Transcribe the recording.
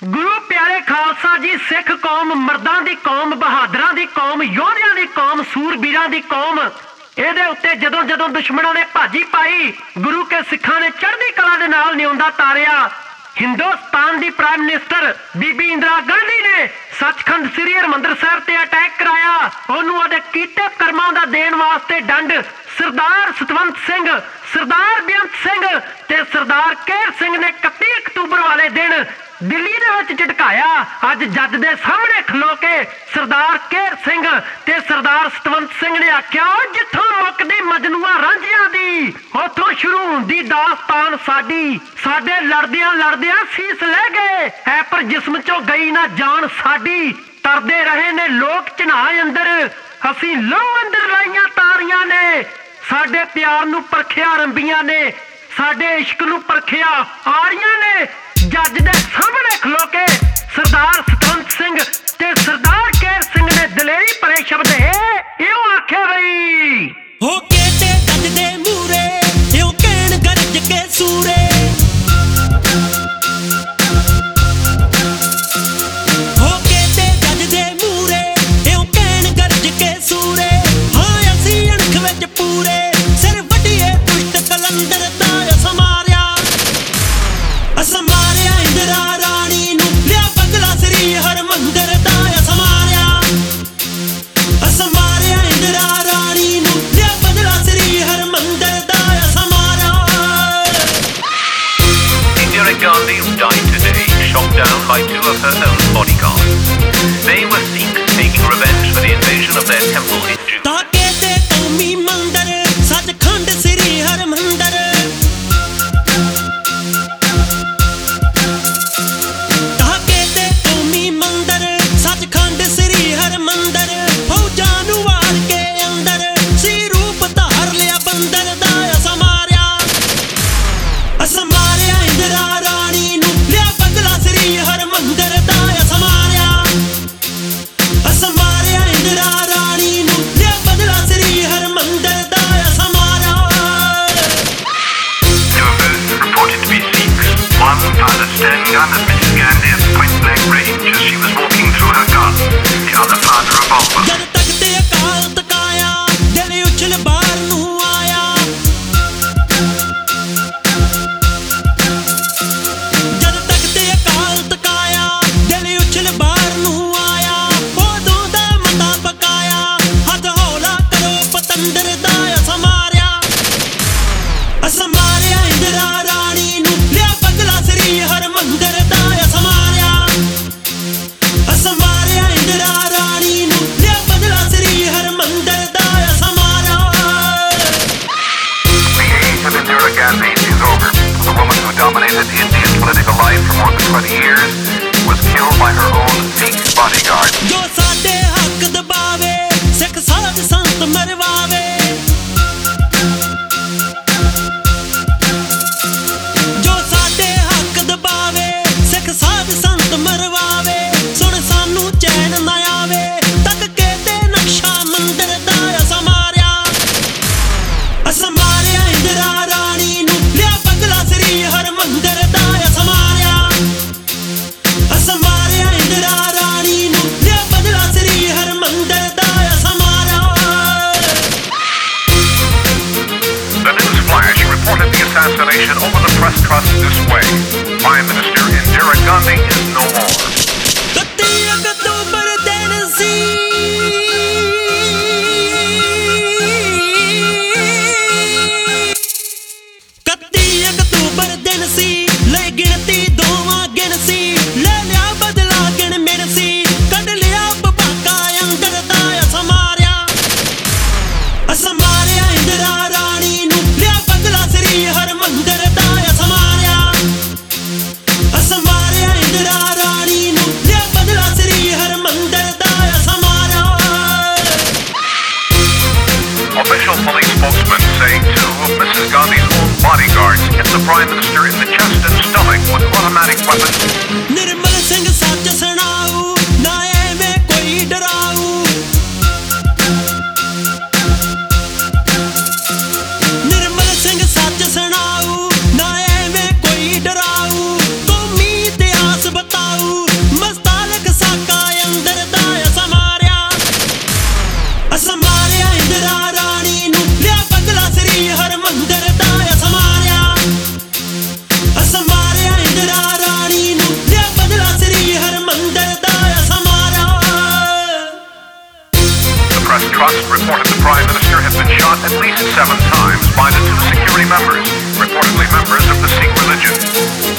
ਗੁਰੂ ਪਿਆਰੇ ਖਾਲਸਾ ਜੀ, ਸਿੱਖ ਕੌਮ ਮਰਦਾਂ ਦੀ ਕੌਮ, ਬਹਾਦਰਾਂ ਦੀ ਕੌਮ, ਯੋਧਿਆਂ ਦੀ ਕੌਮ, ਸੂਰਬੀਰਾਂ ਦੀ ਕੌਮ। ਇਹਦੇ ਉੱਤੇ ਜਦੋਂ ਜਦੋਂ ਦੁਸ਼ਮਣਾਂ ਨੇ ਭਾਜੀ ਪਾਈ, ਗੁਰੂ ਕੇ ਸਿੱਖਾਂ ਨੇ ਚੜ੍ਹਦੀ ਕਲਾ ਦੇ ਨਾਲ ਨਿਉਂਦਾ ਤਾਰਿਆ। ਹਿੰਦੁਸਤਾਨ ਦੀ ਪ੍ਰਾਈਮ ਮਿਨਿਸਟਰ ਬੀਬੀ ਇੰਦਰਾ ਗਾਂਧੀ ਨੇ ਸੱਚਖੰਡ ਸ੍ਰੀ ਹਰਿਮੰਦਰ ਸਾਹਿਬ ਤੇ ਅਟੈਕ ਕਰਾਇਆ। ਉਹਨੂੰ ਉਹਦੇ ਕੀਤੇ ਕਰਮਾਂ ਦਾ ਦੇਣ ਵਾਸਤੇ ਡੰਡ ਸਰਦਾਰ ਸਤਵੰਤ ਸਿੰਘ, ਸਰਦਾਰ ਬੇਅੰਤ ਸਿੰਘ ਤੇ ਸਰਦਾਰ ਕੇਹਰ ਸਿੰਘ ਨੇ 31 ਅਕਤੂਬਰ ਵਾਲੇ ਦਿਨ ਦਿੱਲੀ ਦੇ ਵਿੱਚ ਝਟਕਾਇਆ। ਅੱਜ ਜੱਜ ਦੇ ਸਾਹਮਣੇ ਖਲੋ ਕੇ ਸਰਦਾਰ ਕੇਹਰ ਸਿੰਘ ਤੇ ਸਰਦਾਰ ਸਤਵੰਤ ਸਿੰਘ ਨੇ ਆਖਿਆ, ਜਿੱਥੋਂ ਮੁੱਕਦੀ ਮਜਨੂਆ ਰਾਂਝਿਆਂ ਦੀ, ਉੱਥੋਂ ਸ਼ੁਰੂ ਹੁੰਦੀ ਦਾਸਤਾਨ ਸਾਡੀ। ਸਾਡੇ ਲੜਦਿਆਂ ਲੜਦਿਆਂ ਸੀਸ ਲੈ ਗਏ ਐ, ਪਰ ਜਿਸਮ ਚੋਂ ਗਈ ਨਾ ਜਾਨ ਸਾਡੀ। ਤਰਦੇ ਰਹੇ ਨੇ ਲੋਕ ਚਨਾਹ ਅੰਦਰ, ਅਸੀਂ ਲਹੂ ਅੰਦਰ ਲਾਈਆਂ ਤਾਰੀਆਂ ਨੇ। ਸਾਡੇ ਪਿਆਰ ਨੂੰ ਪਰਖਿਆ ਰੰਬੀਆਂ ਨੇ, ਸਾਡੇ ਇਸ਼ਕ ਨੂੰ ਪਰਖਿਆ ਆਰੀਆਂ ਨੇ। ਜੱਜ ਦੇ ਸਾਹਮਣੇ ਖਲੋ ਕੇ ਸਰਦਾਰ ਸਤਵੰਤ ਸਿੰਘ ਤੇ ਸਰਦਾਰ ਕੇਹਰ ਸਿੰਘ ਨੇ ਦਲੇਰੀ ਭਰੇ ਸ਼ਬਦ ਇਹੋ ਆਖਿਆ ਬਈ, ਹੋ ਕੇ ਤੇ ਜੱਜ ਦੇ ਮੂਰੇ ਇਉਂ ਕਹਿਣ ਗਰਜ ਕੇ ਸੂਰੇ। ਹੋ ਕੇ ਤੇ ਜੱਜ ਦੇ ਮੂਰੇ ਇਉਂ ਕਹਿਣ ਗਰਜ ਕੇ ਸੂਰੇ। ਹਾਂ ਅਸੀਂ ਅਣਖ ਵਿੱਚ ਪੂਰੇ, ਸਿਰ ਵੱਢੀਏ ਦੁਸ਼ਟ ਕਲੰਦਰ ਦਾ ਸਮਾਰਿਆ। ਸਮਾਰਿਆ ਇੰਦਰਾ ਰਾਣੀ ਨੂੰ, ਲਿਆ ਬਦਲਾ ਸ੍ਰੀ ਹਰਿਮੰਦਰ ਦਾ ਸਮਾਰਿਆ। ਸਮਾਰਿਆ ਇੰਦਰਾ ਰਾਣੀ ਨੂੰ, ਲਿਆ ਬਦਲਾ ਸ੍ਰੀ ਹਰਿਮੰਦਰ ਦਾ ਸਮਾਰਿਆ। Indira Gandhi died today, shot down by 2 of her own bodyguards. They were Sikhs taking revenge for the invasion of their temple in June. ਤਾਕੇ ਤੇ ਕੌਮੀ ਮੰਦਰ, ਸੱਚਖੰਡ ਸ੍ਰੀ ਹਰਿਮੰਦਰ। ਤਾਕੇ ਤੇ ਕੌਮੀ ਮੰਦਰ, ਸੱਚਖੰਡ ਸ੍ਰੀ ਹਰਿਮੰਦਰ। ਫੌਜਾਂ ਨੂੰ ਵਾੜ ਕੇ ਅੰਦਰ, ਸੀ ਰੂਪ ਧਾਰ ਲਿਆ ਬੰਦਰ ਦਾ ਸਮਾਰਿਆ। ਸਮਾਰਿਆ ਇੰਦਰਾ ਰਾਣੀ ਨੂੰ, ਲਿਆ ਬਦਲਾ ਸ੍ਰੀ ਹਰਿਮੰਦਰ ਦਾ ਸਮਾਰਿਆ। ਸਮਾਰਿਆ ਇੰਦਰਾ ਰਾਣੀ ਨੂੰ, ਲਿਆ ਬਦਲਾ ਸ੍ਰੀ ਹਰਿਮੰਦਰ ਦਾ ਸਮਾਰਿਆ। They were both reported to be Sikhs. One fired a stun gun at Mrs. Gandhi at point-blank range as she was walking through her garden. The other fired a revolver. ਜਦ ਤੱਕ ਤੇ ਅਕਾਲ ਤਕਾਇਆ, ਦਿਲ ਉਛਲ ਬਾਹਰ ਨੂੰ ਆਇਆ। ਜਦ ਤੱਕ ਤੇ ਅਕਾਲ ਤਕਾਇਆ, ਦਿਲ ਉਛਲ ਬਾਹਰ ਨੂੰ ਆਇਆ। ਉਦੋਂ ਦਾ ਮਤਾ ਪਕਾਇਆ, ਹੱਥ ਹੌਲਾ ਕਰੋ ਪਤੰਦਰ ਦਾ ਸਮਾਰਿਆ। ਸਮਾਰਿਆ ਇੰਦਰਾ ਰਾਣੀ ਨੂੰ, ਲਿਆ ਬਦਲਾ ਸ੍ਰੀ ਹਰਿਮੰਦਰ ਦਾ ਸਮਾਰਿਆ। ਸਮਾਰਿਆ ਇੰਦਰਾ ਰਾਣੀ ਨੂੰ, ਲਿਆ ਬਦਲਾ ਸ੍ਰੀ ਹਰਿਮੰਦਰ ਦਾ ਸਮਾਰਿਆ। The age of Indira Gandhi is over. The woman who dominated Indian political life for more than 20 years was killed by her own Sikh bodyguard. ਜੋ ਸਾਡੇ ਹੱਕ ਦਬਾਵੇ, ਸਿੱਖ ਸਾਧ ਸੰਤ ਮਰਵਾਵੇ। ਜੋ ਸਾਡੇ ਹੱਕ ਦਬਾਵੇ, ਸਿੱਖ ਸਾਧ ਸੰਤ ਮਰਵਾਵੇ। ਸੁਣ ਸਾਨੂੰ ਚੈਨ ਨਾ ਆਵੇ, ਤੱਕ ਕੇ ਤੇ ਨਕਸ਼ਾ ਮੰਦਰ ਦਾ ਸਮਾਰਿਆ। ਸਮਾਰਿਆ ਇੰਦਰਾ ਰਾਣੀ ਨੂੰ, ਲਿਆ ਬਦਲਾ ਸ੍ਰੀ ਹਰਿਮੰਦਰ ਦਾ ਸਮਾਰਿਆ। ਸਮਾਰਿਆ ਇੰਦਰਾ ਰਾਣੀ ਨੂੰ, ਲਿਆ ਬਦਲਾ ਸ੍ਰੀ ਹਰਿਮੰਦਰ ਦਾ ਸਮਾਰਿਆ। The news flash reported the assassination over the press trust this way. Prime Minister Indira Gandhi is no more. 31 ਅਕਤੂਬਰ ਦਿਨ ਸੀ, 31 ਅਕਤੂਬਰ ਦਿਨ ਸੀ। ਲੈ ਗਿਣਤੀ ਦੋਵਾਂ ਗਿਣ ਸੀ, ਲੈ ਲਿਆ ਬਦਲਾ ਗਿਣ ਮਿਣ ਸੀ। ਕੱਢ ਲਿਆ ਬਬਾਕਾ ਅੰਦਰ ਦਾ ਸਮਾਰਿਆ। ਸਮਾਰਿਆ ਇੰਦਰਾ ਰਾਣੀ ਨੂੰ, ਲਿਆ ਬਦਲਾ ਸ੍ਰੀ ਹਰਿਮੰਦਰ ਦਾ ਸਮਾਰਿਆ। ਸਮਾਰਿਆ ਇੰਦਰਾ ਰਾਣੀ ਨੂੰ, ਲਿਆ ਬਦਲਾ ਸ੍ਰੀ ਹਰਿਮੰਦਰ ਦਾ ਸਮਾਰਿਆ। Official police spokesmen say 2 of Mrs. Gandhi's own bodyguards hit the Prime Minister in the chest and stomach with automatic weapons. Nirmal Singh ਸੱਚ ਸੁਣਾਊ, ਨਾ ਐਵੇਂ ਕੋਈ ਡਰਾਊ। ਨਿਰਮਲ ਸਿੰਘ ਸੱਚ ਸੁਣਾਊ, ਨਾ ਐਵੇਂ ਕੋਈ ਡਰਾਊ। ਕੌਮੀ ਇਤਿਹਾਸ ਬਤਾਊ। reportedly members of the Sikh religion.